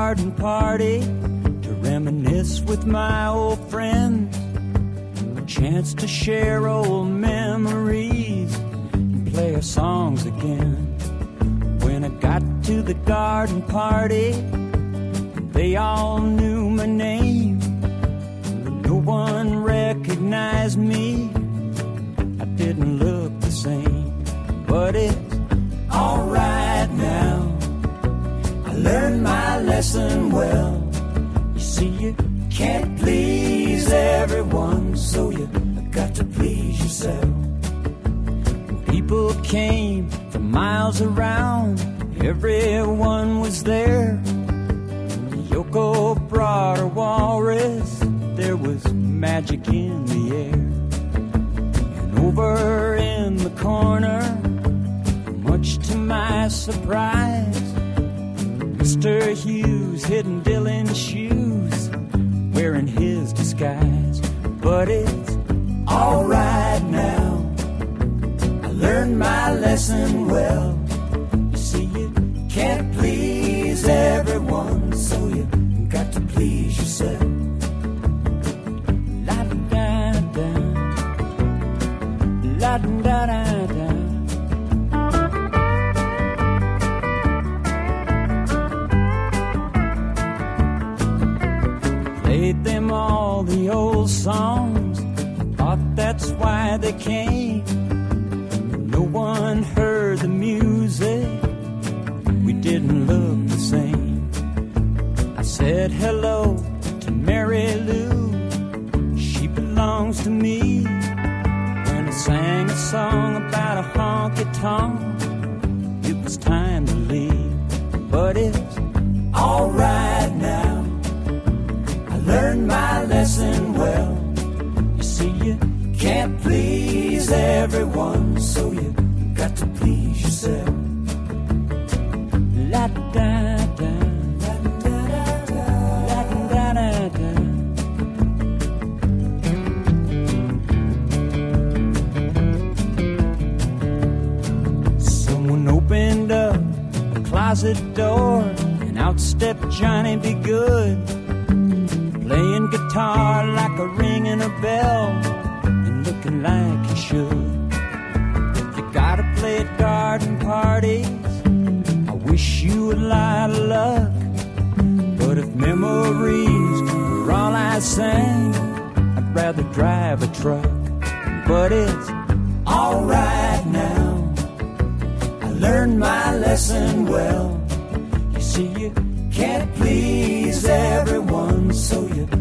garden party to reminisce with my old friends. A chance to share old memories and play our songs again. When I got to the garden party, they all knew my name. No one recognized me. I didn't look the same, but it's alright now. I learned my lesson well. You see, you can't please everyone, so you got to please yourself. When people came from miles around, everyone was there. Yoko brought her walrus, there was magic in the air. And over in the corner, much to my surprise, Mr. Hughes hidden Dylan's shoes, wearing his disguise. But it's alright now. I learned my lesson well. You see, you can't please everyone, so you got to please yourself. La da da da, la da da da. Played them all the old songs, thought that's why they came. But no one heard the music, we didn't look the same. I said hello to Mary Lou, she belongs to me. When I sang a song about a honky-tonk, it was time to leave. But it's alright now. Learned my lesson well. You see, you can't please everyone, so you got to please yourself. La da da, la da da, la da da da. Someone opened up a closet door, and out stepped Johnny Be Good, playing guitar like a ringing a bell, and looking like he should. If you gotta play at garden parties, I wish you a lot of luck. But if memories were all I sang, I'd rather drive a truck. But it's alright now. I learned my lesson well. You see, you can't please everyone, so you